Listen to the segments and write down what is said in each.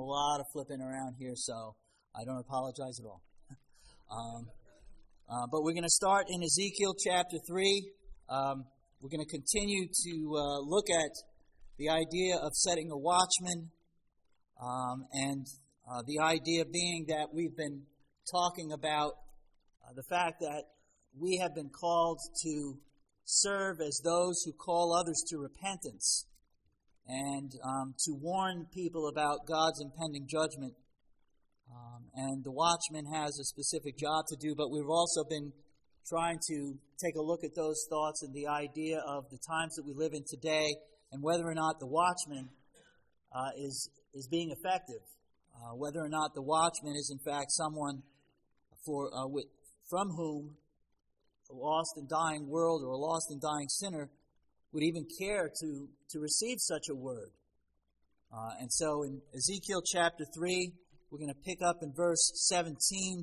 lot of flipping around here, so I don't apologize at all. But we're going to start in Ezekiel chapter 3. We're going to continue to look at the idea of setting a watchman, and the idea being that we've been talking about the fact that we have been called to serve as those who call others to repentance and to warn people about God's impending judgment. And the watchman has a specific job to do, but we've also been trying to take a look at those thoughts and the idea of the times that we live in today and whether or not the watchman is being effective, whether or not the watchman is in fact someone from whom a lost and dying world or a lost and dying sinner would even care to receive such a word. And so in Ezekiel chapter 3, we're going to pick up in verse 17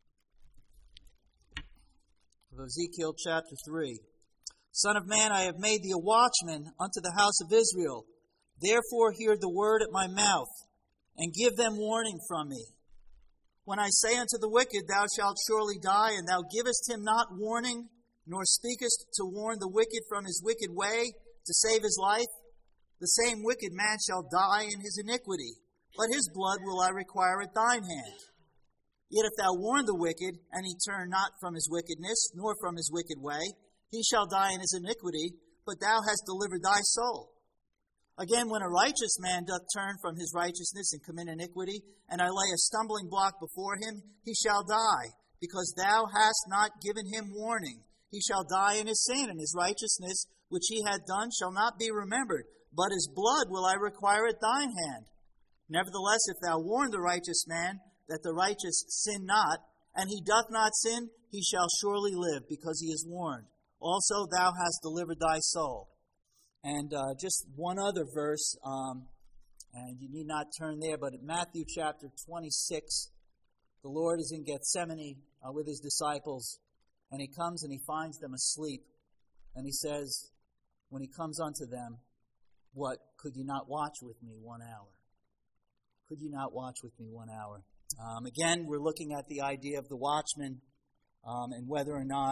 of Ezekiel chapter 3. Son of man, I have made thee a watchman unto the house of Israel. Therefore hear the word at my mouth, and give them warning from me. When I say unto the wicked, thou shalt surely die, and thou givest him not warning, nor speakest to warn the wicked from his wicked way, to save his life, the same wicked man shall die in his iniquity, but his blood will I require at thine hand. Yet if thou warn the wicked, and he turn not from his wickedness, nor from his wicked way, he shall die in his iniquity, but thou hast delivered thy soul. Again, when a righteous man doth turn from his righteousness and commit iniquity, and I lay a stumbling block before him, he shall die, because thou hast not given him warning. He shall die in his sin, and his righteousness which he had done shall not be remembered, but his blood will I require at thine hand. Nevertheless, if thou warn the righteous man, that the righteous sin not, and he doth not sin, he shall surely live, because he is warned. Also thou hast delivered thy soul. And just one other verse, and you need not turn there, but in Matthew chapter 26, the Lord is in Gethsemane with his disciples, and he comes and he finds them asleep. And he says, when he comes unto them, what, could you not watch with me 1 hour? Could you not watch with me 1 hour? Again, we're looking at the idea of the watchman and whether or not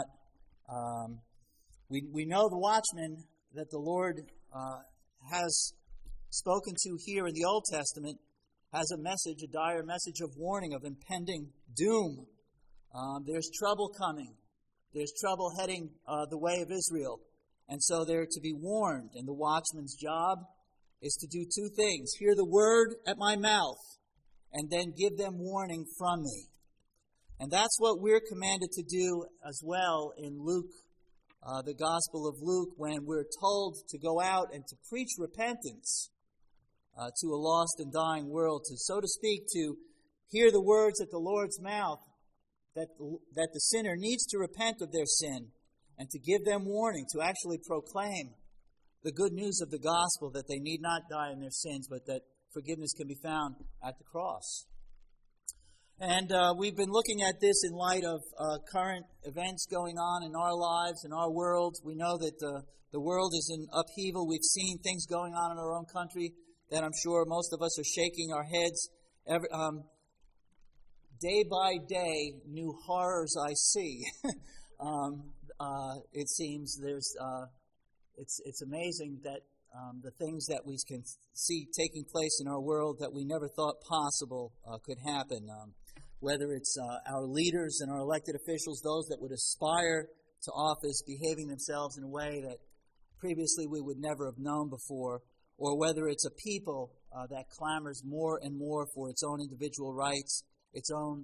we know the watchman that the Lord has spoken to here in the Old Testament has a message, a dire message of warning of impending doom. There's trouble coming. There's trouble heading the way of Israel. And so they're to be warned. And the watchman's job is to do two things. Hear the word at my mouth, and then give them warning from me. And that's what we're commanded to do as well in Luke, the Gospel of Luke, when we're told to go out and to preach repentance to a lost and dying world, to, so to speak, to hear the words at the Lord's mouth that the sinner needs to repent of their sin and to give them warning, to actually proclaim the good news of the gospel that they need not die in their sins, but that forgiveness can be found at the cross. And we've been looking at this in light of current events going on in our lives, in our world. We know that the world is in upheaval. We've seen things going on in our own country that I'm sure most of us are shaking our heads. Day by day, new horrors I see. It seems it's amazing that the things that we can see taking place in our world that we never thought possible could happen. Whether it's our leaders and our elected officials, those that would aspire to office, behaving themselves in a way that previously we would never have known before, or whether it's a people that clamors more and more for its own individual rights, its own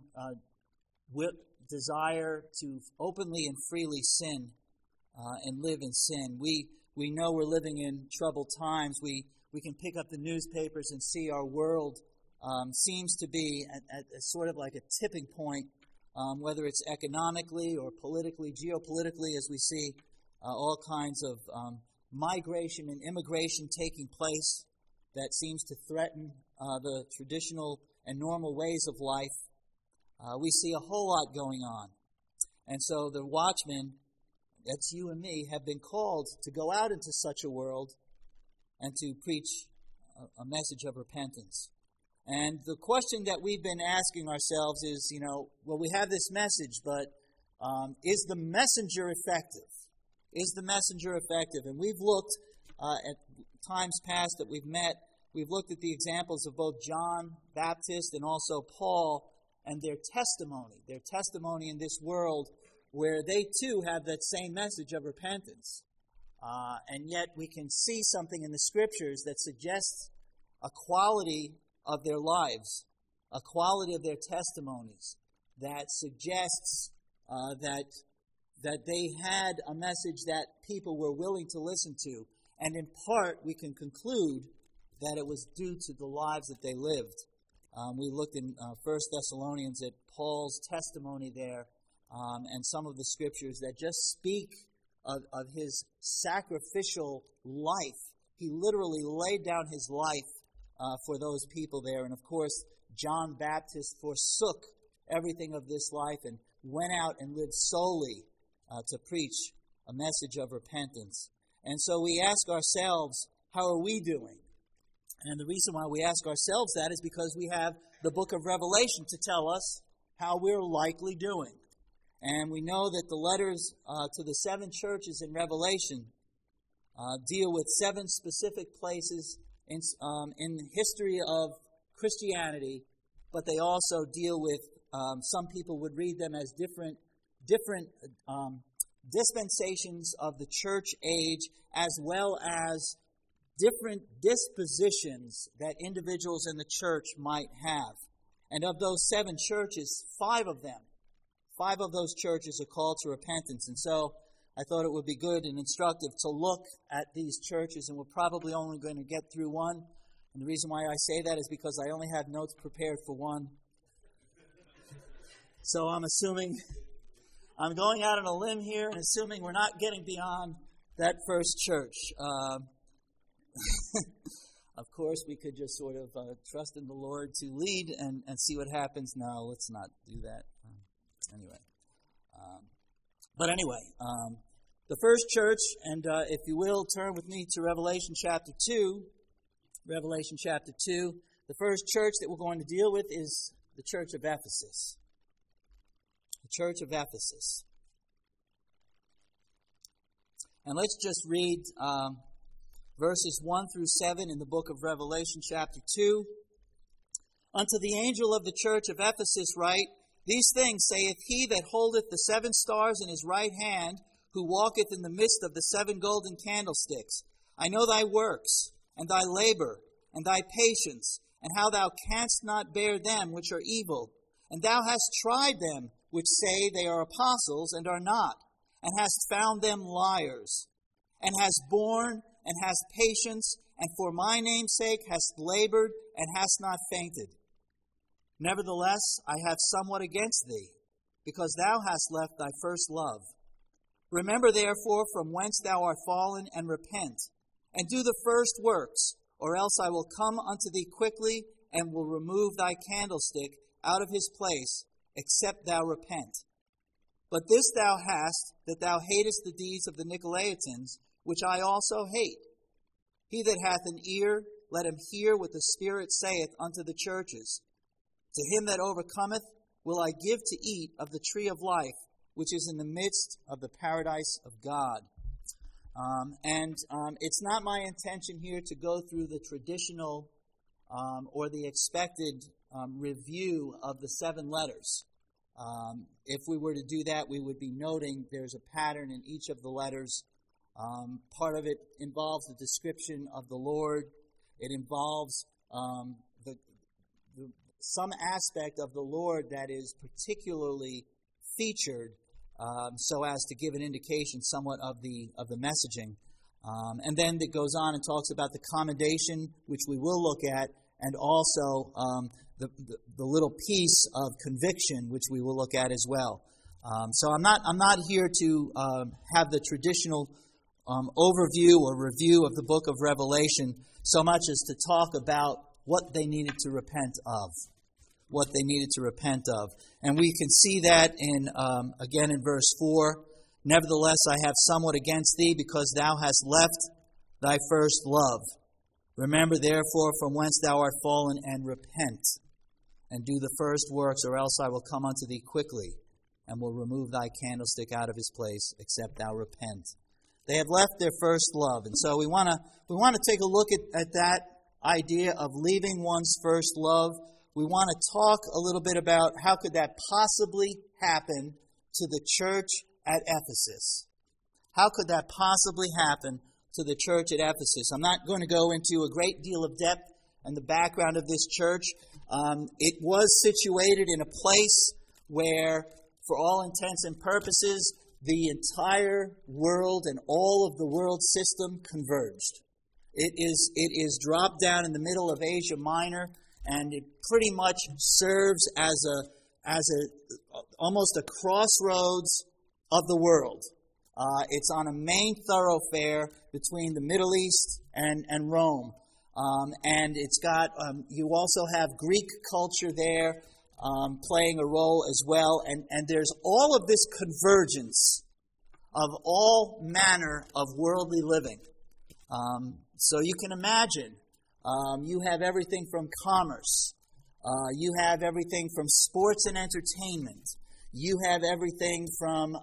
desire to openly and freely sin and live in sin. We know we're living in troubled times. We can pick up the newspapers and see our world seems to be at sort of like a tipping point, whether it's economically or politically, geopolitically, as we see all kinds of migration and immigration taking place that seems to threaten the traditional and normal ways of life. We see a whole lot going on. And so the watchmen, that's you and me, have been called to go out into such a world and to preach a message of repentance. And the question that we've been asking ourselves is, well, we have this message, but is the messenger effective? Is the messenger effective? And we've looked at times past that we've met, we've looked at the examples of both John Baptist and also Paul and their testimony in this world where they too have that same message of repentance. And yet we can see something in the Scriptures that suggests a quality of their lives, a quality of their testimonies that suggests that they had a message that people were willing to listen to. And in part, we can conclude that it was due to the lives that they lived. We looked in 1 Thessalonians at Paul's testimony there and some of the Scriptures that just speak of his sacrificial life. He literally laid down his life for those people there. And of course, John Baptist forsook everything of this life and went out and lived solely to preach a message of repentance. And so we ask ourselves, how are we doing? And the reason why we ask ourselves that is because we have the book of Revelation to tell us how we're likely doing. And we know that the letters to the 7 churches in Revelation deal with 7 specific places in the history of Christianity, but they also deal with, some people would read them as different dispensations of the church age, as well as different dispositions that individuals in the church might have. And of those 7 churches, 5 of those churches are called to repentance. And so I thought it would be good and instructive to look at these churches, and we're probably only going to get through one. And the reason why I say that is because I only have notes prepared for one. So I'm going out on a limb here and assuming we're not getting beyond that first church. Of course, we could just sort of trust in the Lord to lead and see what happens. No, let's not do that. The first church, and if you will, turn with me to Revelation chapter 2. Revelation chapter 2. The first church that we're going to deal with is the church of Ephesus. The church of Ephesus. And let's just read verses 1 through 7 in the book of Revelation chapter 2. Unto the angel of the church of Ephesus write, These things saith he that holdeth the 7 stars in his right hand, who walketh in the midst of the 7 golden candlesticks. I know thy works, and thy labor, and thy patience, and how thou canst not bear them which are evil. And thou hast tried them which say they are apostles, and are not, and hast found them liars, and hast borne, and hast patience, and for my name's sake hast labored, and hast not fainted. Nevertheless, I have somewhat against thee, because thou hast left thy first love. Remember therefore from whence thou art fallen, and repent, and do the first works, or else I will come unto thee quickly, and will remove thy candlestick out of his place, except thou repent. But this thou hast, that thou hatest the deeds of the Nicolaitans, which I also hate. He that hath an ear, let him hear what the Spirit saith unto the churches. To him that overcometh will I give to eat of the tree of life, which is in the midst of the paradise of God. It's not my intention here to go through the traditional or the expected review of the 7 letters. If we were to do that, we would be noting there's a pattern in each of the letters. Part of it involves the description of the Lord. It involves some aspect of the Lord that is particularly featured, so as to give an indication somewhat of the messaging. And then it goes on and talks about the commendation, which we will look at, and also the little piece of conviction, which we will look at as well. So I'm not here to have the traditional overview or review of the book of Revelation so much as to talk about what they needed to repent of. What they needed to repent of. And we can see that again in verse 4. Nevertheless, I have somewhat against thee, because thou hast left thy first love. Remember, therefore, from whence thou art fallen, and repent, and do the first works, or else I will come unto thee quickly, and will remove thy candlestick out of his place, except thou repent. They have left their first love. And so we want to take a look at that idea of leaving one's first love. We want to talk a little bit about how could that possibly happen to the church at Ephesus. How could that possibly happen to the church at Ephesus? I'm not going to go into a great deal of depth in the background of this church. It was situated in a place where, for all intents and purposes, the entire world and all of the world system converged. It is dropped down in the middle of Asia Minor, and it pretty much serves as almost a crossroads of the world. It's on a main thoroughfare between the Middle East and Rome. And it's got, you also have Greek culture there playing a role as well. And there's all of this convergence of all manner of worldly living. So you can imagine, you have everything from commerce. You have everything from sports and entertainment. You have everything from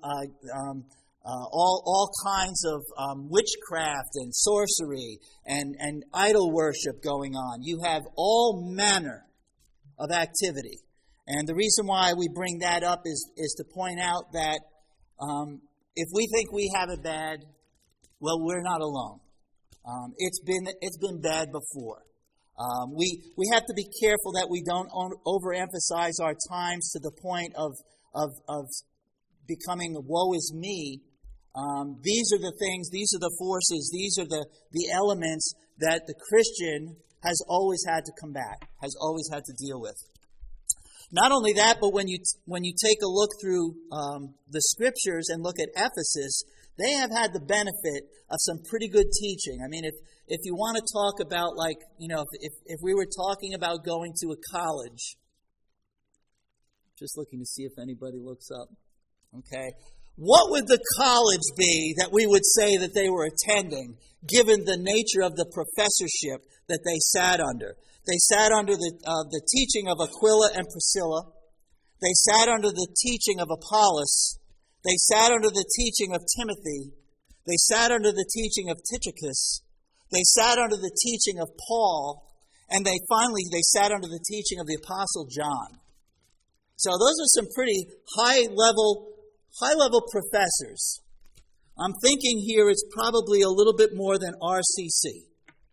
all kinds of witchcraft and sorcery and idol worship going on. You have all manner of activity. And the reason why we bring that up is to point out that if we think we have it bad, well, we're not alone. It's been bad before. We have to be careful that we don't overemphasize our times to the point of becoming woe is me. These are the things, these are the forces, these are the elements that the Christian has always had to combat, has always had to deal with. Not only that, but when you take a look through the scriptures and look at Ephesus, they have had the benefit of some pretty good teaching. I mean, if you want to talk about, like, if we were talking about going to a college, just looking to see if anybody looks up, okay? What would the college be that we would say that they were attending, given the nature of the professorship that they sat under? They sat under the teaching of Aquila and Priscilla. They sat under the teaching of Apollos. They sat under the teaching of Timothy. They sat under the teaching of Tychicus. They sat under the teaching of Paul. And they sat under the teaching of the Apostle John. So those are some pretty high-level professors. I'm thinking here it's probably a little bit more than RCC.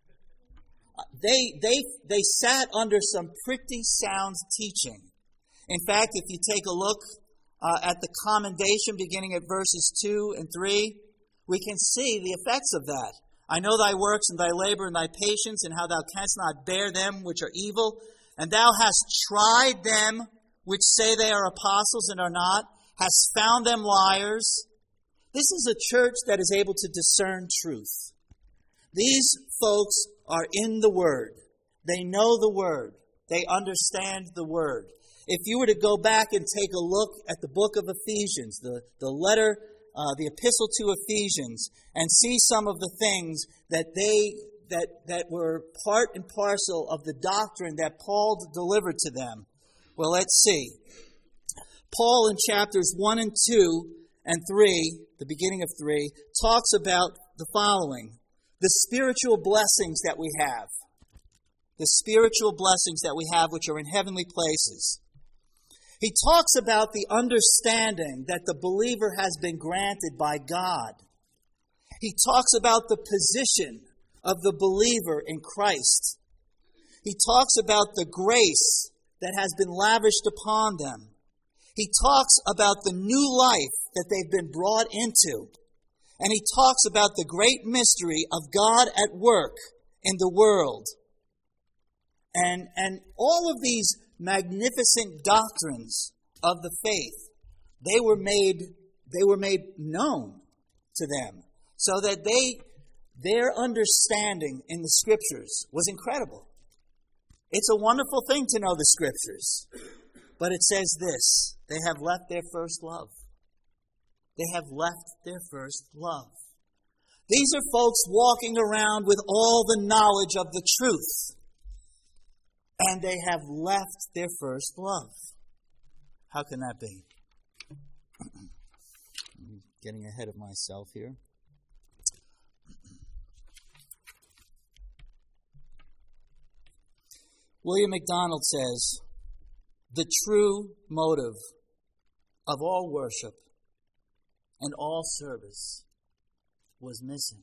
They sat under some pretty sound teaching. In fact, if you take a look at the commendation beginning at verses 2 and 3, we can see the effects of that. I know thy works and thy labor and thy patience, and how thou canst not bear them which are evil, and thou hast tried them which say they are apostles and are not, hast found them liars. This is a church that is able to discern truth. These folks are in the Word. They know the Word. They understand the Word. If you were to go back and take a look at the book of Ephesians, the letter, the epistle to Ephesians, and see some of the things that were part and parcel of the doctrine that Paul delivered to them. Well, let's see. Paul in chapters 1 and 2 and 3, the beginning of 3, talks about the following: the spiritual blessings that we have. The spiritual blessings that we have, which are in heavenly places. He talks about the understanding that the believer has been granted by God. He talks about the position of the believer in Christ. He talks about the grace that has been lavished upon them. He talks about the new life that they've been brought into. And he talks about the great mystery of God at work in the world. And all of these magnificent doctrines of the faith, they were made known to them, so that their understanding in the Scriptures was incredible. It's a wonderful thing to know the Scriptures. But it says this: they have left their first love. They have left their first love. These are folks walking around with all the knowledge of the truth. And they have left their first love. How can that be? I'm getting ahead of myself here. William MacDonald says, the true motive of all worship and all service was missing.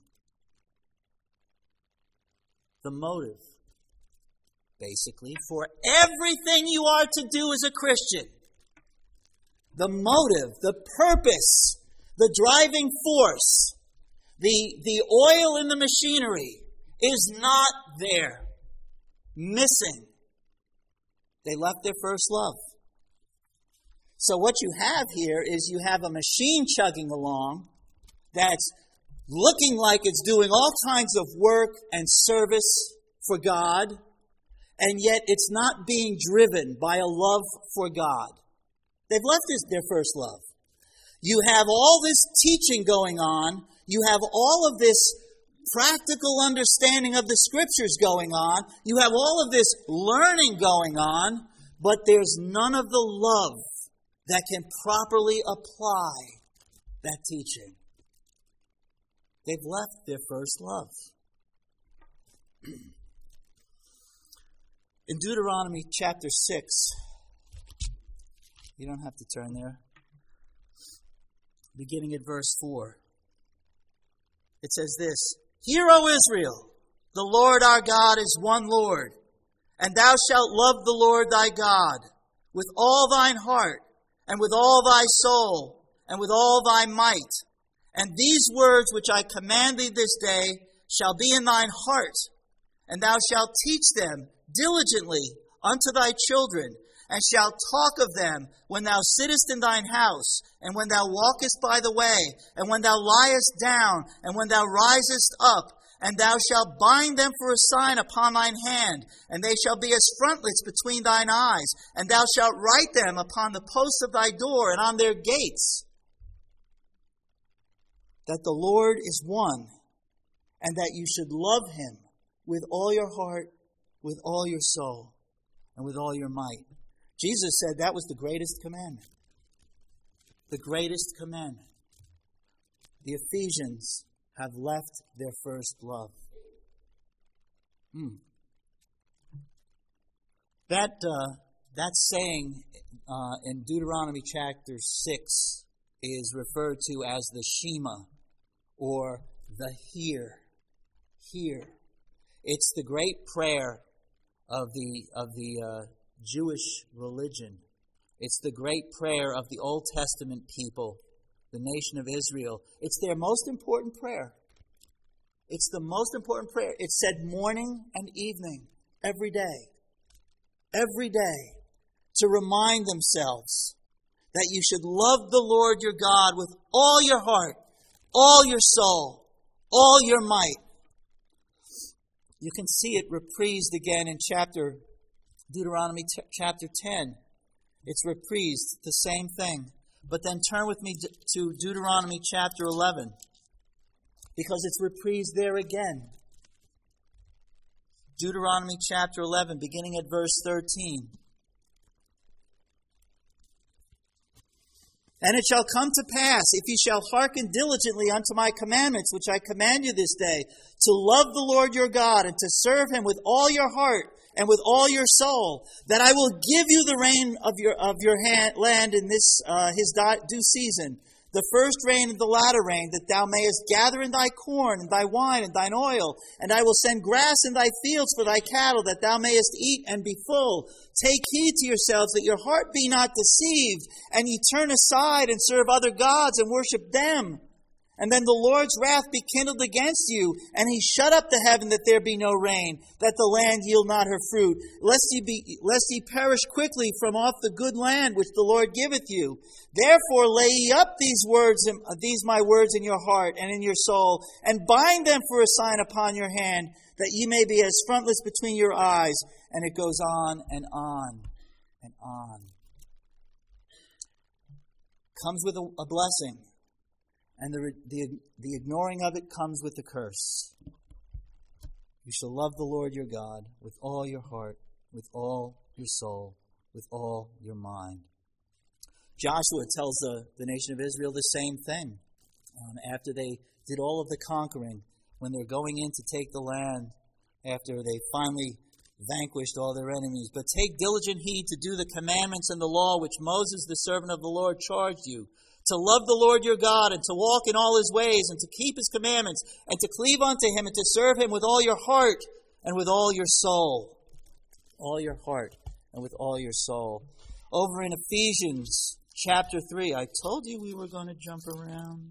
The motive, basically, for everything you are to do as a Christian. The motive, the purpose, the driving force, the oil in the machinery is not there. Missing. They left their first love. So what you have here is you have a machine chugging along that's looking like it's doing all kinds of work and service for God, and yet it's not being driven by a love for God. They've left their first love. You have all this teaching going on. You have all of this practical understanding of the Scriptures going on. You have all of this learning going on, but there's none of the love that can properly apply that teaching. They've left their first love. In Deuteronomy chapter 6, you don't have to turn there, beginning at verse 4, it says this, Hear, O Israel, the Lord our God is one Lord, and thou shalt love the Lord thy God with all thine heart, and with all thy soul, and with all thy might. And these words which I command thee this day shall be in thine heart, and thou shalt teach them diligently unto thy children, and shalt talk of them when thou sittest in thine house, and when thou walkest by the way, and when thou liest down, and when thou risest up, and thou shalt bind them for a sign upon thine hand, and they shall be as frontlets between thine eyes, and thou shalt write them upon the posts of thy door and on their gates, that the Lord is one, and that you should love him with all your heart, with all your soul, and with all your might. Jesus said that was the greatest commandment. The greatest commandment. The Ephesians have left their first love. That saying in Deuteronomy chapter 6 is referred to as the Shema, or the Hear. Hear. It's the great prayer of the Jewish religion. It's the great prayer of the Old Testament people, the nation of Israel. It's their most important prayer. It's the most important prayer. It's said morning and evening, every day. Every day, to remind themselves that you should love the Lord your God with all your heart, all your soul, all your might. You can see it reprised again in Deuteronomy chapter 10. It's reprised, the same thing. But then turn with me to Deuteronomy chapter 11, because it's reprised there again. Deuteronomy chapter 11, beginning at verse 13. And it shall come to pass, if ye shall hearken diligently unto my commandments, which I command you this day, to love the Lord your God, and to serve him with all your heart and with all your soul, that I will give you the rain of your land in this his due season, the first rain and the latter rain, that thou mayest gather in thy corn and thy wine and thine oil. And I will send grass in thy fields for thy cattle, that thou mayest eat and be full. Take heed to yourselves, that your heart be not deceived, and ye turn aside and serve other gods and worship them. And then the Lord's wrath be kindled against you, and he shut up the heaven that there be no rain, that the land yield not her fruit, lest ye perish quickly from off the good land which the Lord giveth you. Therefore lay ye up these my words in your heart and in your soul, and bind them for a sign upon your hand, that ye may be as frontlets between your eyes. And it goes on and on and on. Comes with a blessing. And the ignoring of it comes with the curse. You shall love the Lord your God with all your heart, with all your soul, with all your mind. Joshua tells the nation of Israel the same thing. After they did all of the conquering, when they're going in to take the land, after they finally vanquished all their enemies. But take diligent heed to do the commandments and the law which Moses, the servant of the Lord, charged you, to love the Lord your God, and to walk in all his ways, and to keep his commandments, and to cleave unto him, and to serve him with all your heart and with all your soul. All your heart and with all your soul. Over in Ephesians chapter 3, I told you we were going to jump around.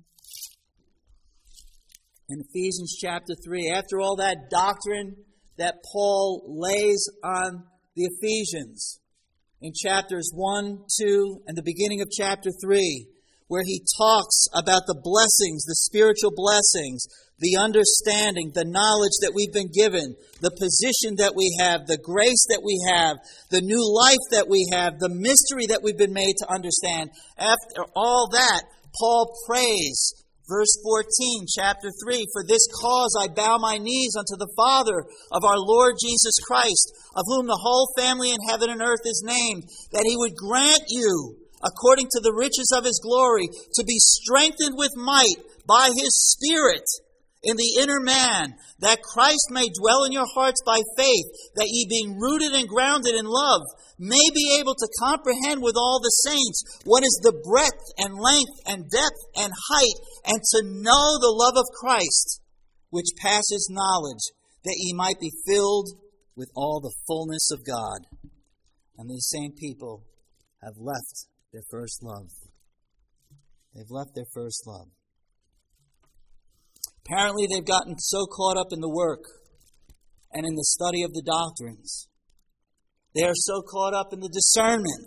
In Ephesians chapter 3, after all that doctrine that Paul lays on the Ephesians, in chapters 1, 2, and the beginning of chapter 3, where he talks about the blessings, the spiritual blessings, the understanding, the knowledge that we've been given, the position that we have, the grace that we have, the new life that we have, the mystery that we've been made to understand. After all that, Paul prays, verse 14, chapter 3, for this cause I bow my knees unto the Father of our Lord Jesus Christ, of whom the whole family in heaven and earth is named, that he would grant you, according to the riches of his glory, to be strengthened with might by his Spirit in the inner man, that Christ may dwell in your hearts by faith, that ye being rooted and grounded in love, may be able to comprehend with all the saints what is the breadth and length and depth and height, and to know the love of Christ, which passes knowledge, that ye might be filled with all the fullness of God. And these same people have left their first love. They've left their first love. Apparently they've gotten so caught up in the work and in the study of the doctrines. They are so caught up in the discernment.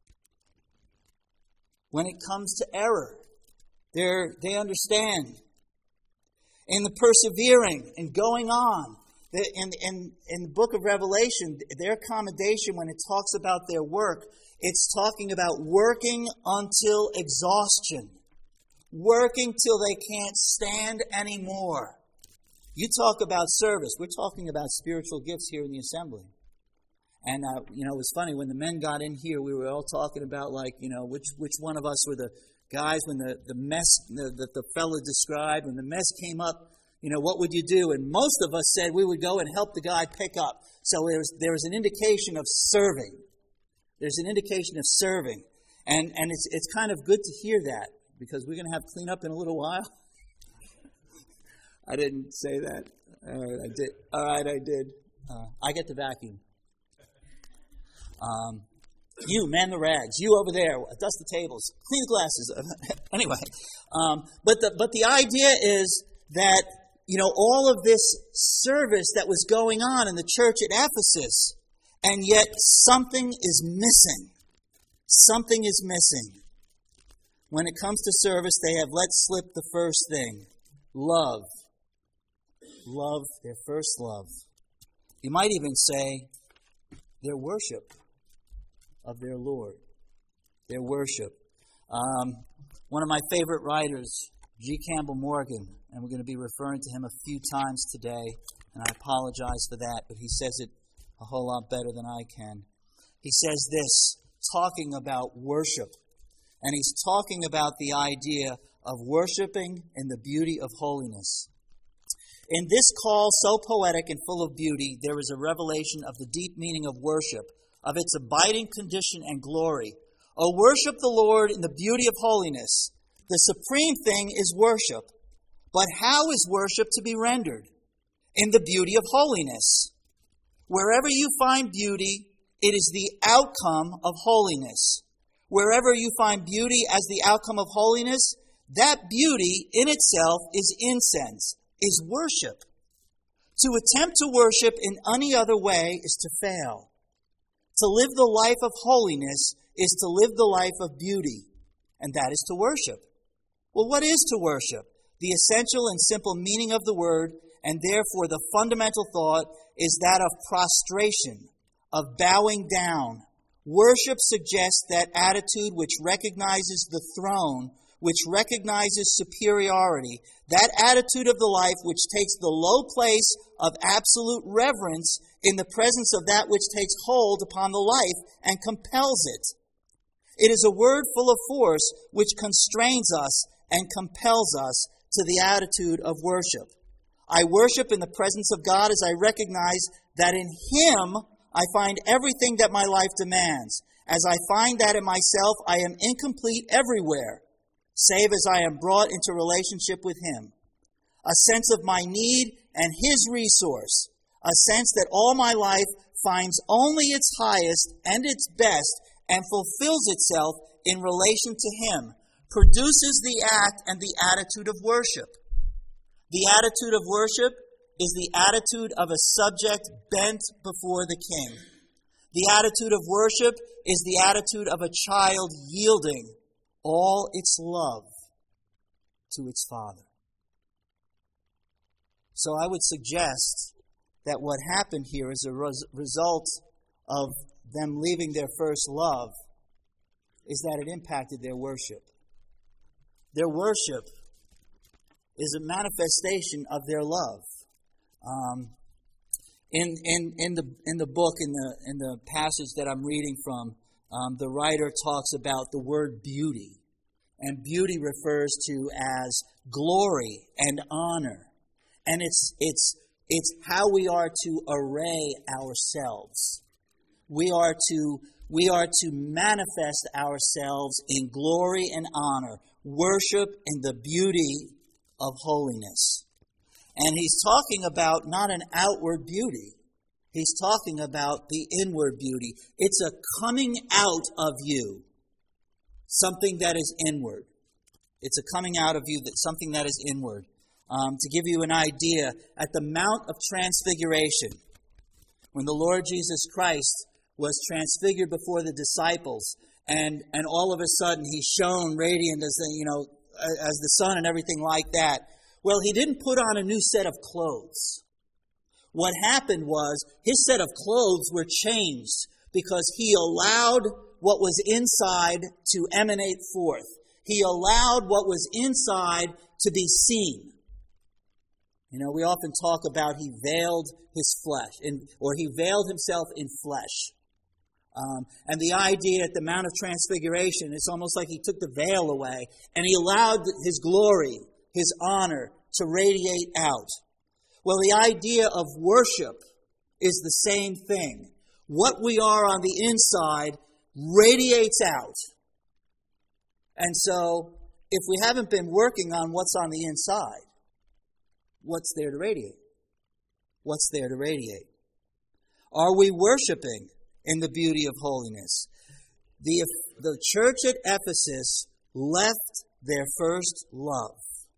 When it comes to error, they understand. In the persevering and going on. In the book of Revelation, their commendation, when it talks about their work, it's talking about working until exhaustion. Working till they can't stand anymore. You talk about service. We're talking about spiritual gifts here in the assembly. And, it was funny. When the men got in here, we were all talking about, which one of us were the guys when the mess that the fellow described, when the mess came up, what would you do? And most of us said we would go and help the guy pick up. So there was an indication of serving. There's an indication of serving. And it's kind of good to hear that, because we're going to have cleanup in a little while. I didn't say that. All right, I did. I get the vacuum. You, man the rags. You over there, dust the tables, clean the glasses. Anyway, but the idea is that, all of this service that was going on in the church at Ephesus, and yet something is missing. Something is missing. When it comes to service, they have let slip the first thing. Love. Love, their first love. You might even say their worship of their Lord. Their worship. One of my favorite writers, G. Campbell Morgan, and we're going to be referring to him a few times today, and I apologize for that, but he says it a whole lot better than I can. He says this, talking about worship. And he's talking about the idea of worshiping in the beauty of holiness. In this call, so poetic and full of beauty, there is a revelation of the deep meaning of worship, of its abiding condition and glory. O worship the Lord in the beauty of holiness. The supreme thing is worship. But how is worship to be rendered? In the beauty of holiness. Wherever you find beauty, it is the outcome of holiness. Wherever you find beauty as the outcome of holiness, that beauty in itself is incense, is worship. To attempt to worship in any other way is to fail. To live the life of holiness is to live the life of beauty, and that is to worship. Well, what is to worship? The essential and simple meaning of the word, and therefore the fundamental thought, is that of prostration, of bowing down. Worship suggests that attitude which recognizes the throne which recognizes superiority, that attitude of the life which takes the low place of absolute reverence in the presence of that which takes hold upon the life and compels it. It is a word full of force which constrains us and compels us to the attitude of worship. I worship in the presence of God as I recognize that in Him I find everything that my life demands. As I find that in myself, I am incomplete everywhere, save as I am brought into relationship with Him. A sense of my need and His resource, a sense that all my life finds only its highest and its best and fulfills itself in relation to Him, produces the act and the attitude of worship. The attitude of worship is the attitude of a subject bent before the king. The attitude of worship is the attitude of a child yielding all its love to its father. So I would suggest that what happened here as a result of them leaving their first love is that it impacted their worship. Their worship is a manifestation of their love. In the book, in the passage that I'm reading from, the writer talks about the word beauty, and beauty refers to as glory and honor, and it's how we are to array ourselves. We are to manifest ourselves in glory and honor, worship in the beauty of holiness. And he's talking about not an outward beauty. He's talking about the inward beauty. It's a coming out of you, something that is inward. It's a coming out of you, something that is inward. To give you an idea, at the Mount of Transfiguration, when the Lord Jesus Christ was transfigured before the disciples, and all of a sudden he shone radiant as the sun and everything like that. Well, he didn't put on a new set of clothes. What happened was his set of clothes were changed because he allowed what was inside to emanate forth. He allowed what was inside to be seen. We often talk about he veiled his flesh, or he veiled himself in flesh. And the idea at the Mount of Transfiguration, it's almost like he took the veil away and he allowed his glory, his honor, to radiate out. Well, the idea of worship is the same thing. What we are on the inside radiates out. And so, if we haven't been working on what's on the inside, what's there to radiate? What's there to radiate? Are we worshiping in the beauty of holiness? The church at Ephesus left their first love.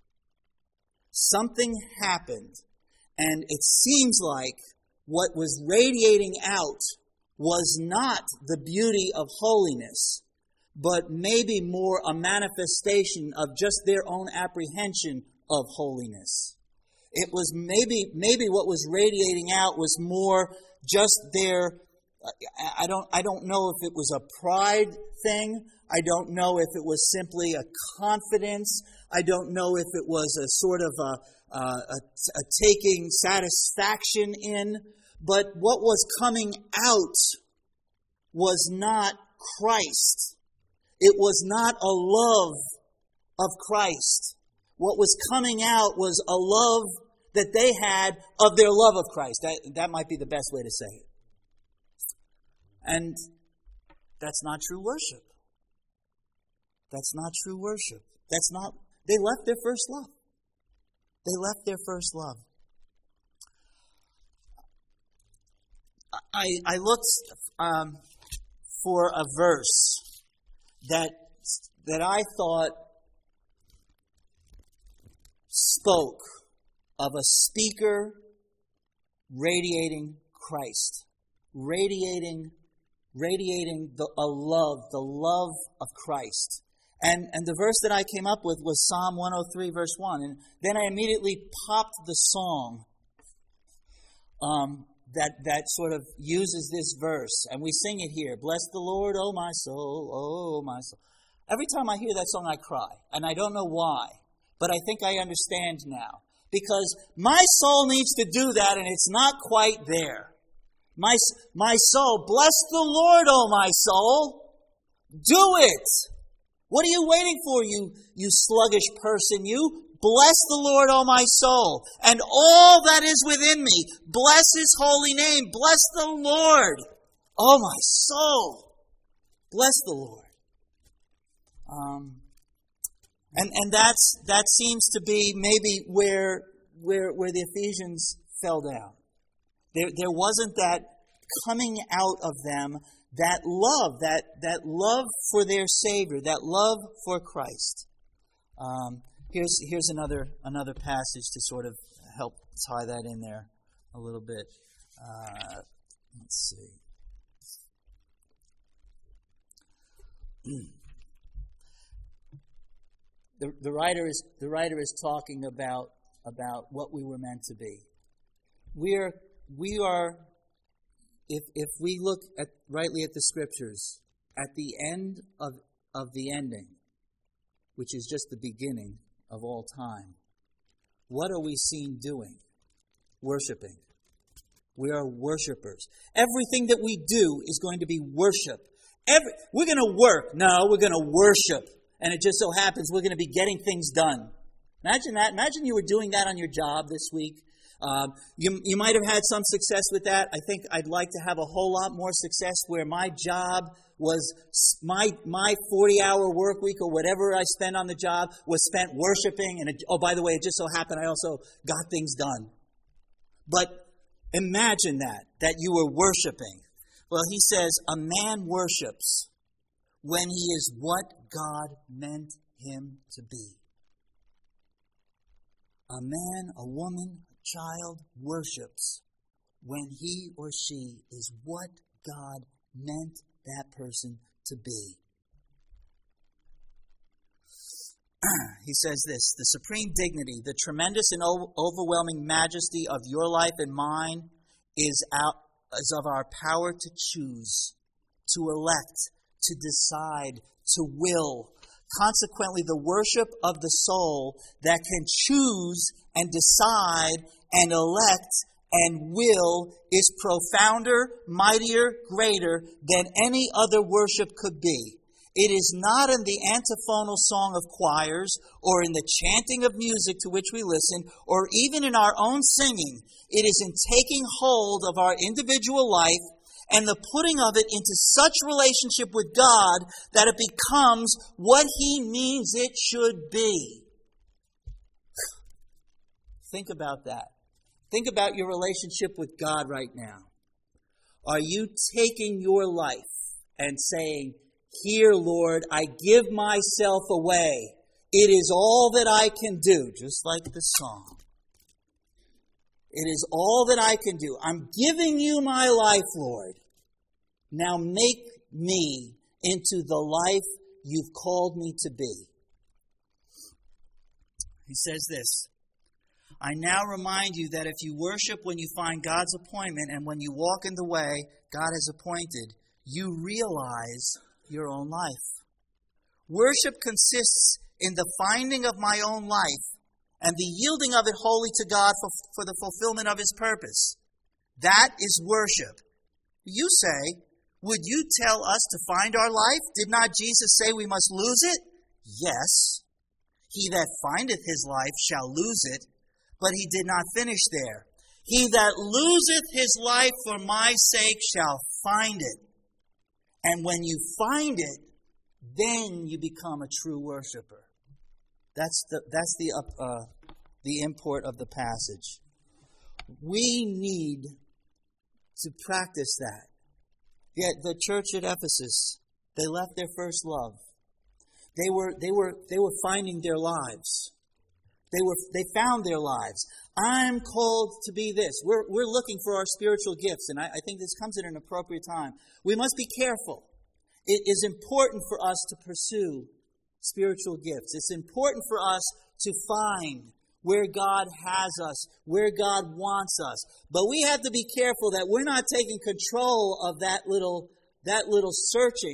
Something happened, and it seems like what was radiating out was not the beauty of holiness, but maybe more a manifestation of just their own apprehension of holiness. It was maybe what was radiating out was more just their, I don't know if it was a pride thing. I don't know if it was simply a confidence. I don't know if it was a sort of a taking satisfaction in. But what was coming out was not Christ. It was not a love of Christ. What was coming out was a love that they had of their love of Christ. That might be the best way to say it. And that's not true worship. That's not true worship. They left their first love. They left their first love. I looked for a verse that I thought spoke of a speaker radiating Christ, radiating the love of Christ. And the verse that I came up with was Psalm 103, verse 1. And then I immediately popped the song that sort of uses this verse. And we sing it here. Bless the Lord, O my soul, O my soul. Every time I hear that song, I cry. And I don't know why. But I think I understand now. Because my soul needs to do that, and it's not quite there. My soul, bless the Lord, O my soul. Do it. What are you waiting for, you sluggish person, you? Bless the Lord, O my soul, and all that is within me. Bless His holy name. Bless the Lord, O my soul. Bless the Lord. And that seems to be maybe where the Ephesians fell down. There wasn't that coming out of them, that love for their Savior, that love for Christ. Here's another passage to sort of help tie that in there a little bit. Let's see. The writer is talking about what we were meant to be. We are if we look rightly at the Scriptures, at the end of the ending, which is just the beginning of all time, what are we seen doing? Worshiping. We are worshipers. Everything that we do is going to be worship. We're going to work. No, we're going to worship. And it just so happens we're going to be getting things done. Imagine that. Imagine you were doing that on your job this week. You might have had some success with that. I think I'd like to have a whole lot more success where my job was, my 40-hour work week or whatever I spent on the job was spent worshiping. And by the way, it just so happened I also got things done. But imagine that you were worshiping. Well, he says, a man worships when he is what God meant him to be. A man, a woman, a child worships when he or she is what God meant that person to be. He says this, the supreme dignity, the tremendous and overwhelming majesty of your life and mine is of our power to choose, to elect, to decide, to will. Consequently, the worship of the soul that can choose and decide and elect and will is profounder, mightier, greater than any other worship could be. It is not in the antiphonal song of choirs or in the chanting of music to which we listen or even in our own singing. It is in taking hold of our individual life and the putting of it into such relationship with God that it becomes what He means it should be. Think about that. Think about your relationship with God right now. Are you taking your life and saying, "Here, Lord, I give myself away. It is all that I can do," just like the song. It is all that I can do. I'm giving you my life, Lord. Now make me into the life you've called me to be. He says this, I now remind you that if you worship when you find God's appointment and when you walk in the way God has appointed, you realize your own life. Worship consists in the finding of my own life and the yielding of it wholly to God for the fulfillment of His purpose. That is worship. You say, would you tell us to find our life? Did not Jesus say we must lose it? Yes. He that findeth his life shall lose it, but He did not finish there. He that loseth his life for my sake shall find it. And when you find it, then you become a true worshiper. That's the import of the passage. We need to practice that. Yet the church at Ephesus, they left their first love. They were finding their lives. They found their lives. I'm called to be this. We're looking for our spiritual gifts, and I think this comes at an appropriate time. We must be careful. It is important for us to pursue spiritual gifts. It's important for us to find where God has us, where God wants us. But we have to be careful that we're not taking control of that little searching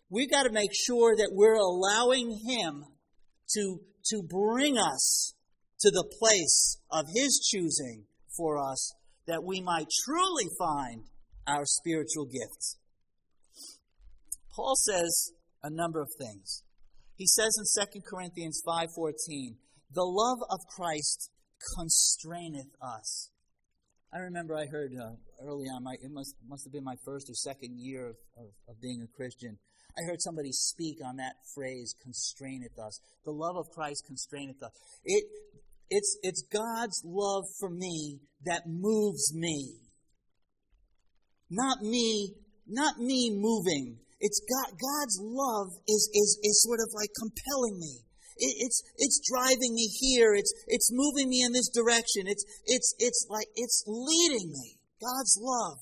We've got to make sure that we're allowing Him to bring us to the place of His choosing for us, that we might truly find our spiritual gifts. Paul says a number of things. He says in 2 Corinthians 5:14, "The love of Christ constraineth us." I remember I heard early on, it must have been my first or second year of being a Christian, I heard somebody speak on that phrase, constraineth us. The love of Christ constraineth us. It's God's love for me that moves me. Not me moving. It's God's love is sort of like compelling me. It's driving me here. It's moving me in this direction. It's like it's leading me. God's love.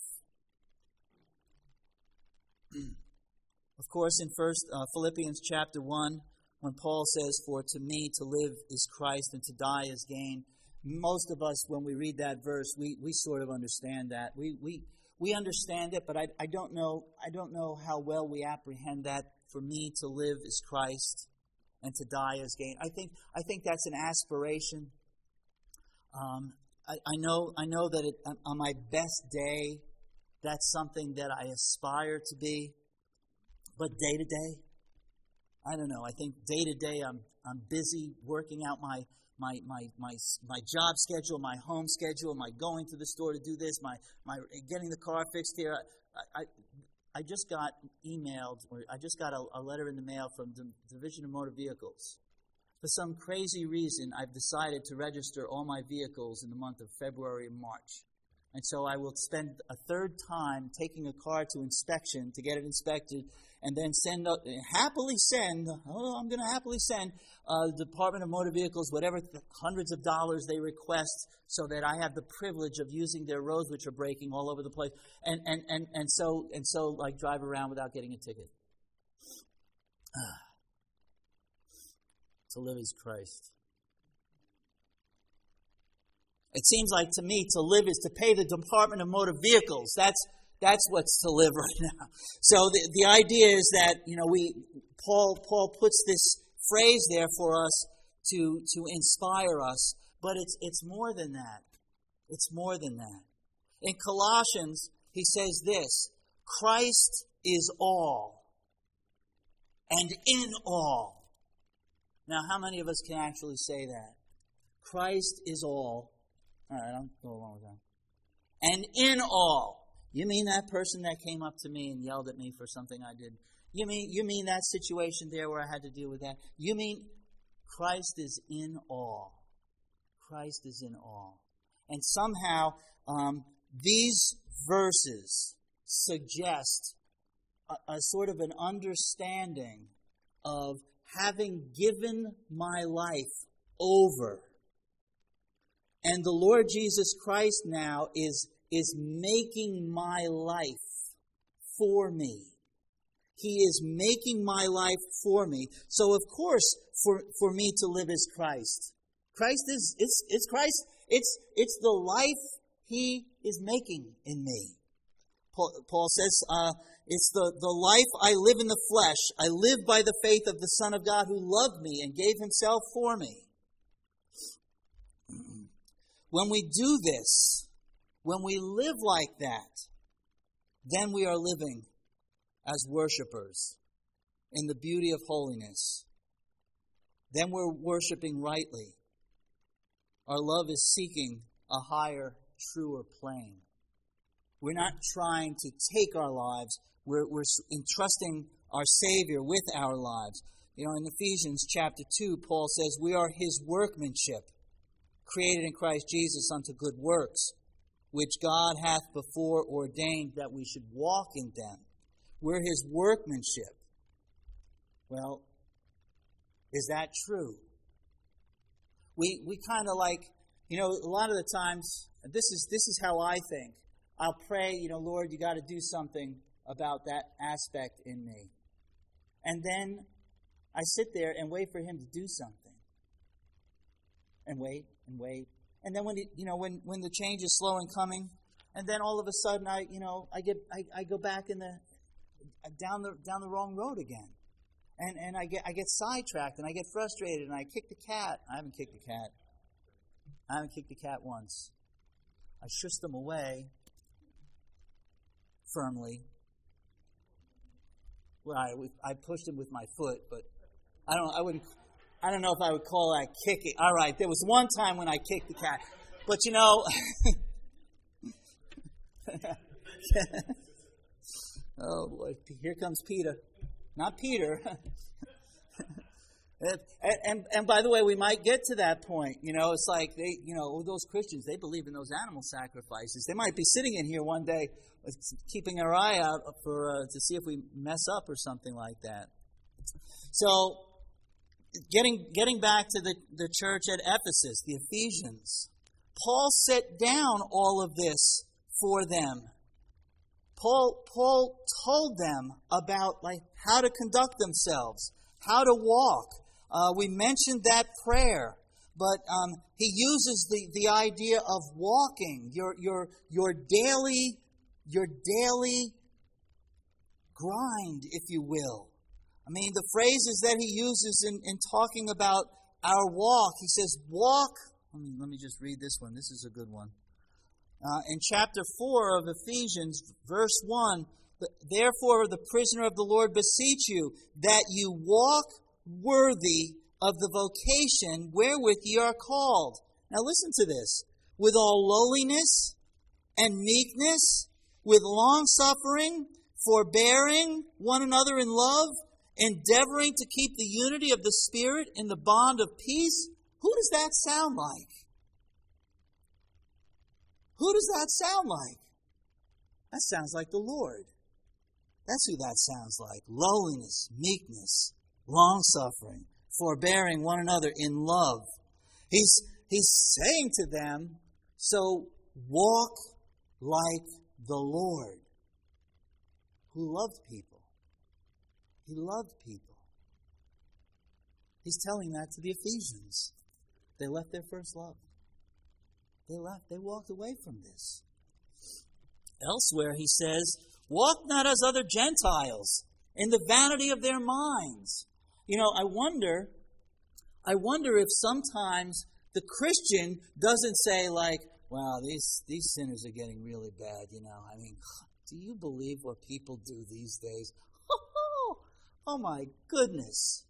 Of course, in Philippians chapter 1, when Paul says, "For to me to live is Christ and to die is gain," most of us, when we read that verse, we sort of understand that. We understand it, but I don't know how well we apprehend that. For me to live is Christ and to die is gain. I think that's an aspiration. I know that on my best day, that's something that I aspire to be. But day to day, I don't know. I think day to day, I'm busy working out my job schedule, my home schedule, my going to the store to do this, my getting the car fixed here. I just got emailed, or I just got a letter in the mail from the Division of Motor Vehicles. For some crazy reason, I've decided to register all my vehicles in the month of February and March. And so I will spend a third time taking a car to inspection to get it inspected, and then I'm going to happily send the Department of Motor Vehicles whatever hundreds of dollars they request, so that I have the privilege of using their roads, which are breaking all over the place, and so like drive around without getting a ticket. To live is Christ. It seems like to me to live is to pay the Department of Motor Vehicles. That's what's to live right now. So the idea is that Paul puts this phrase there for us to inspire us, but it's more than that. It's more than that. In Colossians, he says this: Christ is all, and in all. Now, how many of us can actually say that? Christ is all. All right, I'll go along with that. And in all. You mean that person that came up to me and yelled at me for something I did? You mean that situation there where I had to deal with that? You mean Christ is in all. Christ is in all. And somehow these verses suggest a sort of an understanding of having given my life over. And the Lord Jesus Christ now is making my life for me. He is making my life for me. So of course, for me to live is Christ. Christ it's Christ. It's the life He is making in me. Paul says, it's the life I live in the flesh. I live by the faith of the Son of God who loved me and gave Himself for me. When we do this, when we live like that, then we are living as worshipers in the beauty of holiness. Then we're worshiping rightly. Our love is seeking a higher, truer plane. We're not trying to take our lives. We're entrusting our Savior with our lives. In Ephesians chapter 2, Paul says, we are His workmanship, created in Christ Jesus unto good works, which God hath before ordained that we should walk in them. We're His workmanship. Well, is that true? We kind of like, a lot of the times, this is how I think. I'll pray, Lord, you got to do something about that aspect in me. And then I sit there and wait for Him to do something. And wait. And then when the change is slow in coming, and then all of a sudden I go back in down the wrong road again. And I get sidetracked and I get frustrated and I kick the cat. I haven't kicked the cat. I haven't kicked the cat once. I shushed them away firmly. Well, I pushed him with my foot, but I don't know if I would call that kicking. All right, there was one time when I kicked the cat, but oh boy, here comes Peter. Not Peter. And by the way, we might get to that point. It's like those Christians, they believe in those animal sacrifices. They might be sitting in here one day, keeping our eye out to see if we mess up or something like that. So, getting back to the church at Ephesus, the Ephesians, Paul set down all of this for them. Paul told them about how to conduct themselves, how to walk. We mentioned that prayer, but he uses the idea of walking, your daily grind, if you will. I mean, the phrases that he uses in talking about our walk, he says, walk. Let me just read this one. This is a good one. In chapter 4 of Ephesians, verse 1, therefore, the prisoner of the Lord beseech you, that you walk worthy of the vocation wherewith ye are called. Now listen to this. With all lowliness and meekness, with long suffering, forbearing one another in love, endeavoring to keep the unity of the Spirit in the bond of peace. Who does that sound like? Who does that sound like? That sounds like the Lord. That's who that sounds like. Lowliness, meekness, long-suffering, forbearing one another in love. He's saying to them, so walk like the Lord, who loved people. He loved people. He's telling that to the Ephesians. They left their first love. They left. They walked away from this. Elsewhere, he says, walk not as other Gentiles in the vanity of their minds. I wonder if sometimes the Christian doesn't say wow, these sinners are getting really bad, I mean, do you believe what people do these days? Oh my goodness.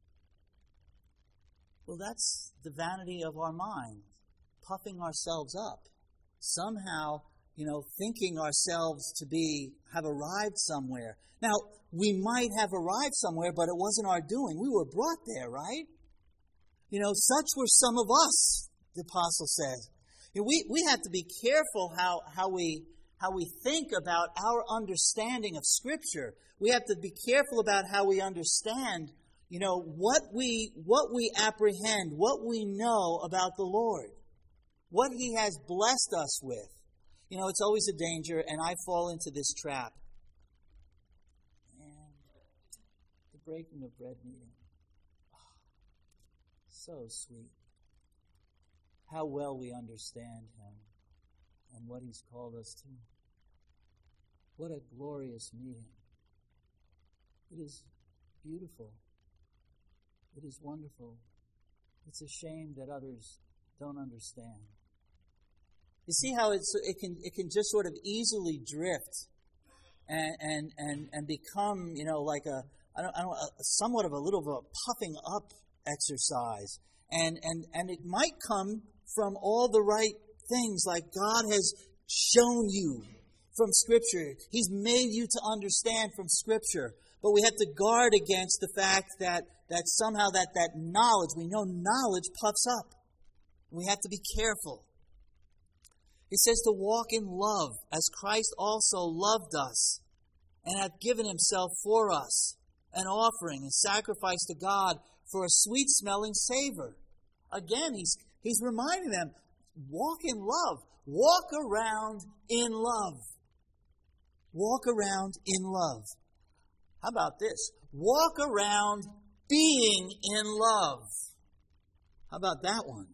Well, that's the vanity of our mind, puffing ourselves up. Somehow, thinking ourselves to have arrived somewhere. Now, we might have arrived somewhere, but it wasn't our doing. We were brought there, right? Such were some of us, the apostle says. We have to be careful how we think about our understanding of Scripture. We have to be careful about how we understand, what we apprehend, what we know about the Lord, what He has blessed us with. It's always a danger, and I fall into this trap. And the breaking of bread meeting. So sweet. How well we understand Him and what He's called us to. What a glorious meeting. It is beautiful. It is wonderful. It's a shame that others don't understand. You see how it can just sort of easily drift and become, like somewhat of a little of a puffing up exercise. And it might come from all the right things, like God has shown you from Scripture. He's made you to understand from Scripture. But we have to guard against the fact that somehow that knowledge, we know knowledge puffs up. We have to be careful. It says to walk in love, as Christ also loved us and hath given Himself for us, an offering and sacrifice to God for a sweet-smelling savor. Again, he's reminding them, walk in love. Walk around in love. Walk around in love. How about this? Walk around being in love. How about that one?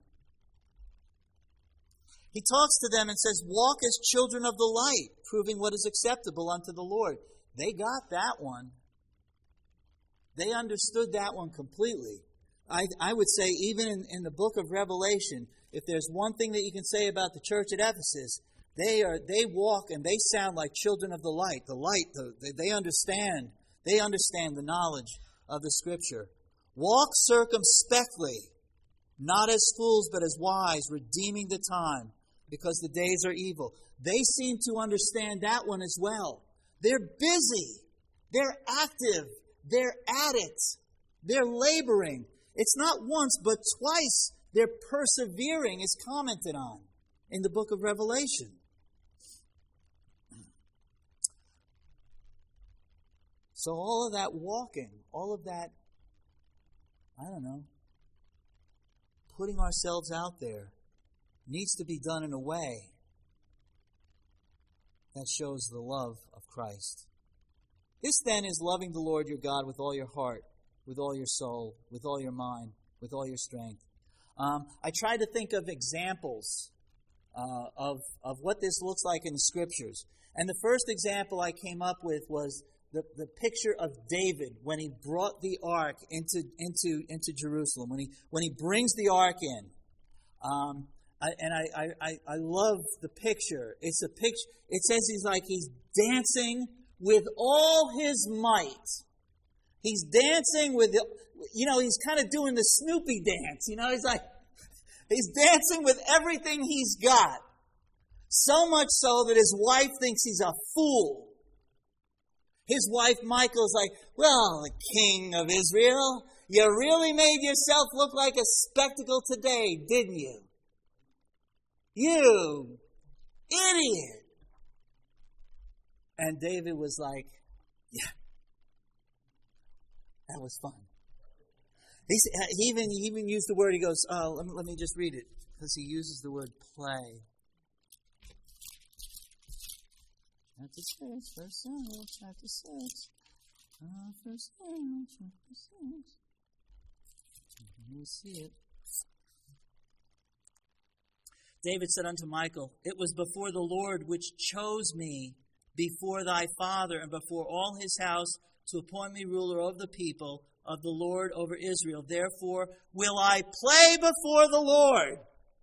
He talks to them and says, walk as children of the light, proving what is acceptable unto the Lord. They got that one. They understood that one completely. I would say even in the book of Revelation, if there's one thing that you can say about the church at Ephesus, they walk and they sound like children of the light. The light, they understand. They understand the knowledge of the Scripture. Walk circumspectly, not as fools, but as wise, redeeming the time, because the days are evil. They seem to understand that one as well. They're busy. They're active. They're at it. They're laboring. It's not once, but twice they're persevering is commented on in the book of Revelation. So all of that walking, all of that, putting ourselves out there needs to be done in a way that shows the love of Christ. This then is loving the Lord your God with all your heart, with all your soul, with all your mind, with all your strength. I tried to think of examples of what this looks like in the Scriptures. And the first example I came up with was the picture of David when he brought the ark into Jerusalem, when he brings the ark in. I love the picture. It's a picture. It says he's dancing with all his might. He's dancing with he's kind of doing the Snoopy dance. He's dancing with everything he's got. So much so that his wife thinks he's a fool. His wife, Michal, is like, well, the king of Israel, you really made yourself look like a spectacle today, didn't you? You idiot. And David was like, yeah, that was fun. He even used the word, he goes, let me just read it, because he uses the word play. Chapter 6, verse 7, chapter 6. Verse 7, chapter 6. Let me see it. David said unto Michal, it was before the Lord which chose me before thy father and before all his house to appoint me ruler over the people of the Lord over Israel. Therefore will I play before the Lord.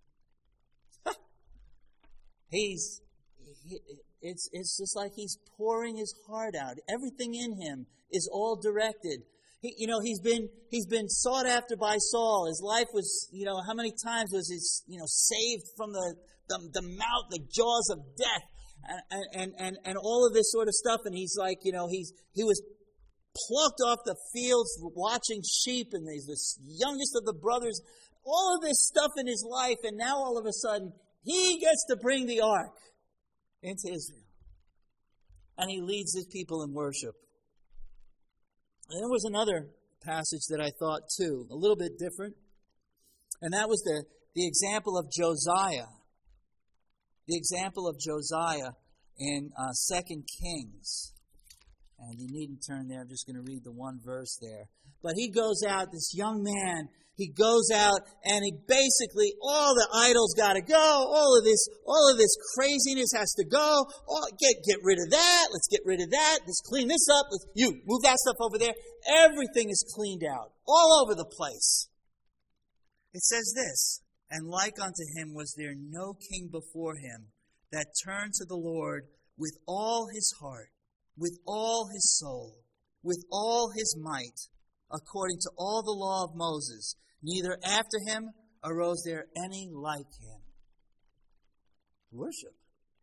It's just like he's pouring his heart out. Everything in him is all directed. He's been sought after by Saul. His life was, how many times was he, saved from the mouth, the jaws of death, and all of this sort of stuff. And he's like, he was plucked off the fields watching sheep, and he's the youngest of the brothers. All of this stuff in his life, and now all of a sudden he gets to bring the ark into Israel. And he leads his people in worship. And there was another passage that I thought too, a little bit different. And that was the example of Josiah. The example of Josiah in 2 Kings. And you needn't turn there, I'm just going to read the one verse there. But he goes out, this young man, he goes out and he basically, all the idols got to go. All of this craziness has to go. Get rid of that. Let's get rid of that. Let's clean this up. You move that stuff over there. Everything is cleaned out. All over the place. It says this, and like unto him was there no king before him that turned to the Lord with all his heart, with all his soul, with all his might, according to all the law of Moses. Neither after him arose there any like him. Worship.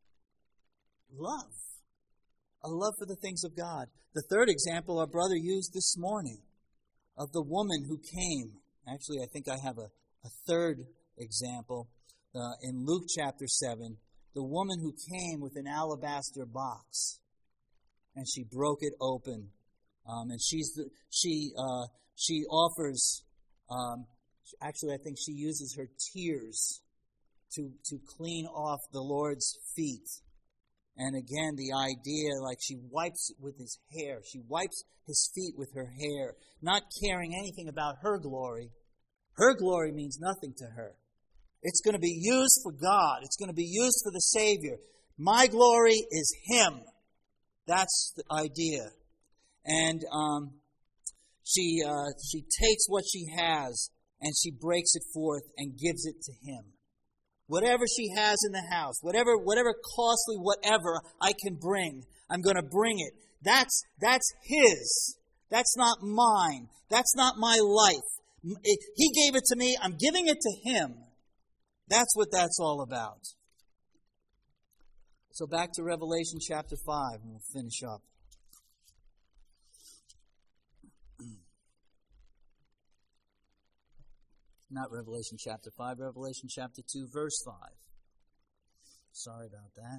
Love. A love for the things of God. The third example our brother used this morning of the woman who came. Actually, I think I have a third example in Luke chapter 7. The woman who came with an alabaster box. And she broke it open. And she offers... actually, I think she uses her tears to clean off the Lord's feet. And again, the idea, like she wipes it with his hair. She wipes his feet with her hair, not caring anything about her glory. Her glory means nothing to her. It's going to be used for God. It's going to be used for the Savior. My glory is Him. That's the idea. And she takes what she has and she breaks it forth and gives it to him. Whatever she has in the house, whatever costly whatever I can bring, I'm going to bring it. That's his. That's not mine. That's not my life. He gave it to me. I'm giving it to him. That's what that's all about. So back to Revelation chapter 5, and we'll finish up. Not Revelation chapter 5, Revelation chapter 2, verse 5. Sorry about that.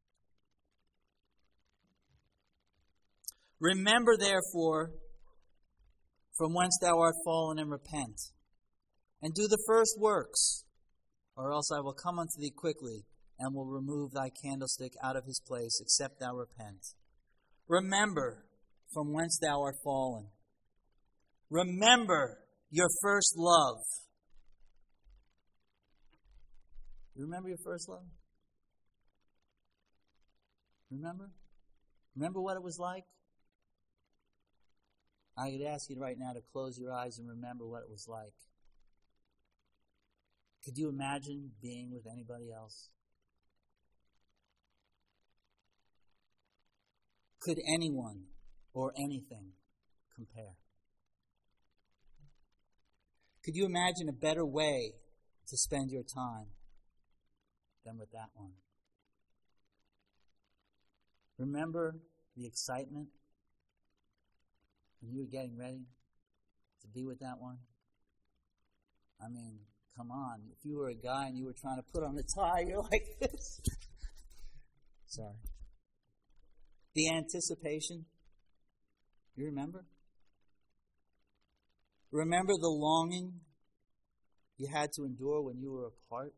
Remember, therefore, from whence thou art fallen, and repent, and do the first works, or else I will come unto thee quickly, and will remove thy candlestick out of his place, except thou repent. Remember from whence thou art fallen. Remember your first love. You remember your first love? Remember? Remember what it was like? I could ask you right now to close your eyes and remember what it was like. Could you imagine being with anybody else? Could anyone or anything compare? Could you imagine a better way to spend your time than with that one? Remember the excitement when you were getting ready to be with that one? I mean, come on. If you were a guy and you were trying to put on the tie, you're like this. Sorry. The anticipation. You remember? Remember the longing you had to endure when you were apart?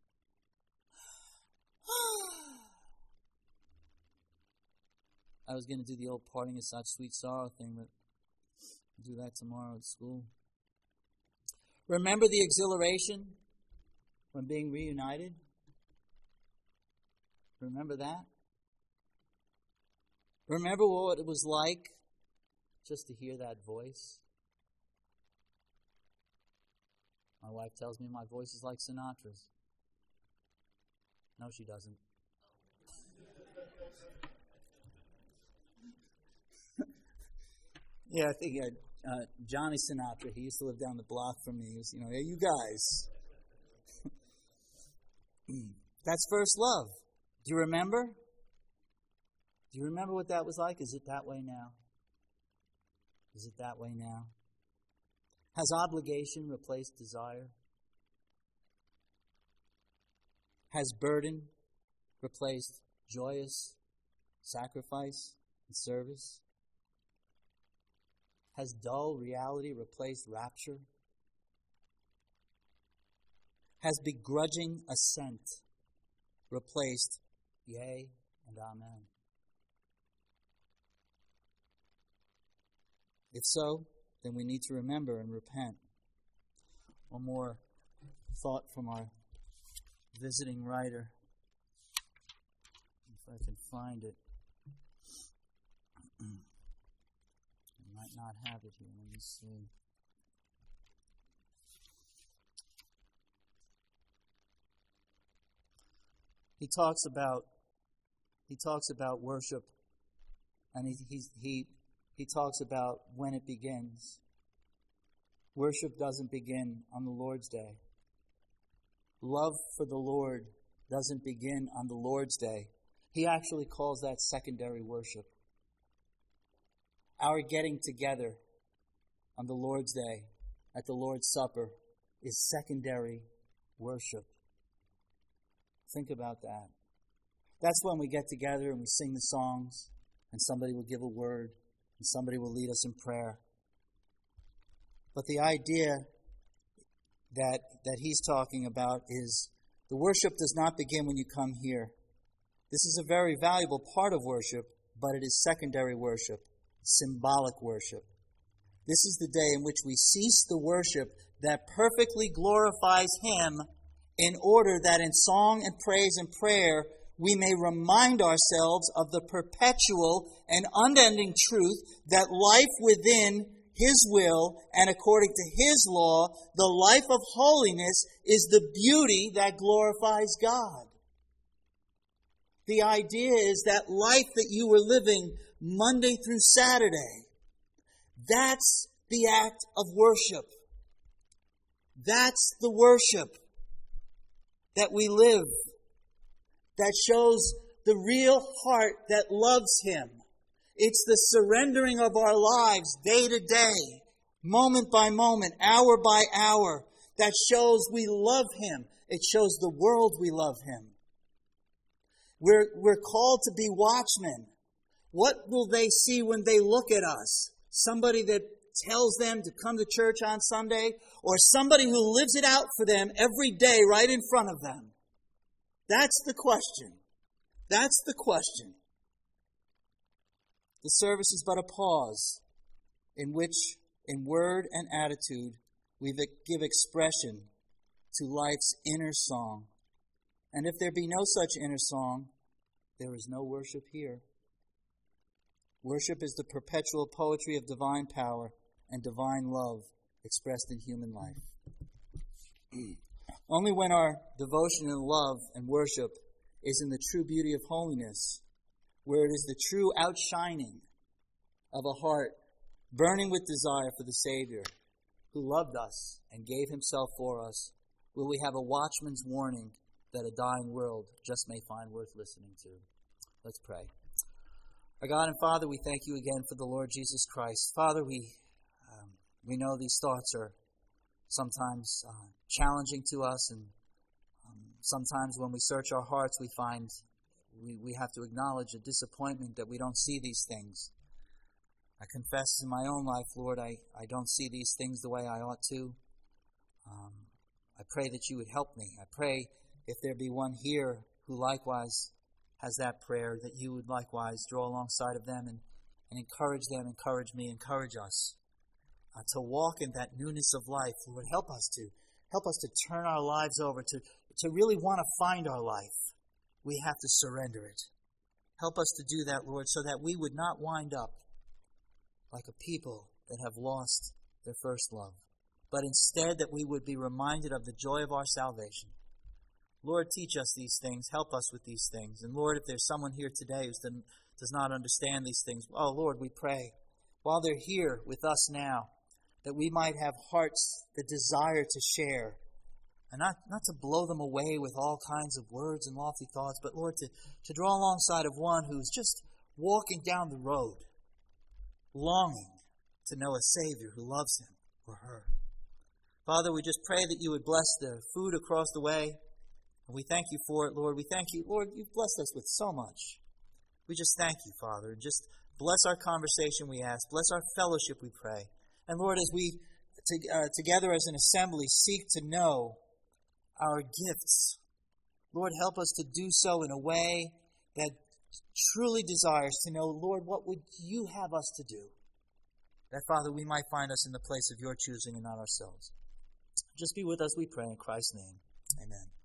I was going to do the old parting is such sweet sorrow thing, but I'll do that tomorrow at school. Remember the exhilaration when being reunited? Remember that? Remember what it was like just to hear that voice? My wife tells me my voice is like Sinatra's. No, she doesn't. Yeah, I think Johnny Sinatra, he used to live down the block from me. He was, hey, you guys. That's first love. Do you remember? Do you remember what that was like? Is it that way now? Is it that way now? Has obligation replaced desire? Has burden replaced joyous sacrifice and service? Has dull reality replaced rapture? Has begrudging assent replaced yea and amen? If so, then we need to remember and repent. One more thought from our visiting writer. If I can find it. I might not have it here. Let me see. He talks about worship, and he talks about when it begins. Worship doesn't begin on the Lord's Day. Love for the Lord doesn't begin on the Lord's Day. He actually calls that secondary worship. Our getting together on the Lord's Day at the Lord's Supper is secondary worship. Think about that. That's when we get together and we sing the songs, and somebody will give a word, and somebody will lead us in prayer. But the idea that he's talking about is the worship does not begin when you come here. This is a very valuable part of worship, but it is secondary worship, symbolic worship. This is the day in which we cease the worship that perfectly glorifies Him, in order that in song and praise and prayer we may remind ourselves of the perpetual and unending truth that life within His will and according to His law, the life of holiness, is the beauty that glorifies God. The idea is that life that you were living Monday through Saturday, that's the act of worship. That's the worship that we live, that shows the real heart that loves Him. It's the surrendering of our lives day to day, moment by moment, hour by hour, that shows we love Him. It shows the world we love Him. We're called to be watchmen. What will they see when they look at us? Somebody that tells them to come to church on Sunday, or somebody who lives it out for them every day right in front of them? That's the question. That's the question. The service is but a pause in which, in word and attitude, we give expression to life's inner song. And if there be no such inner song, there is no worship here. Worship is the perpetual poetry of divine power and divine love expressed in human life. Only when our devotion and love and worship is in the true beauty of holiness, where it is the true outshining of a heart burning with desire for the Savior who loved us and gave Himself for us, will we have a watchman's warning that a dying world just may find worth listening to. Let's pray. Our God and Father, we thank You again for the Lord Jesus Christ. Father, we know these thoughts are sometimes challenging to us, and sometimes when we search our hearts, we find we have to acknowledge a disappointment that we don't see these things. I confess in my own life, Lord, I don't see these things the way I ought to. I pray that You would help me. I pray if there be one here who likewise has that prayer, that You would likewise draw alongside of them and encourage them, encourage me, encourage us to walk in that newness of life. Lord, help us to turn our lives over, to really want to find our life. We have to surrender it. Help us to do that, Lord, so that we would not wind up like a people that have lost their first love, but instead that we would be reminded of the joy of our salvation. Lord, teach us these things. Help us with these things. And Lord, if there's someone here today who does not understand these things, oh Lord, we pray, while they're here with us now, that we might have hearts that desire to share, and not to blow them away with all kinds of words and lofty thoughts, but Lord, to draw alongside of one who's just walking down the road, longing to know a Savior who loves him or her. Father, we just pray that You would bless the food across the way, and we thank You for it, Lord. We thank You, Lord, You've blessed us with so much. We just thank You, Father, and just bless our conversation, we ask. Bless our fellowship, we pray. And Lord, as we together as an assembly seek to know our gifts, Lord, help us to do so in a way that truly desires to know, Lord, what would You have us to do? That, Father, we might find us in the place of Your choosing and not ourselves. Just be with us, we pray, in Christ's name. Amen.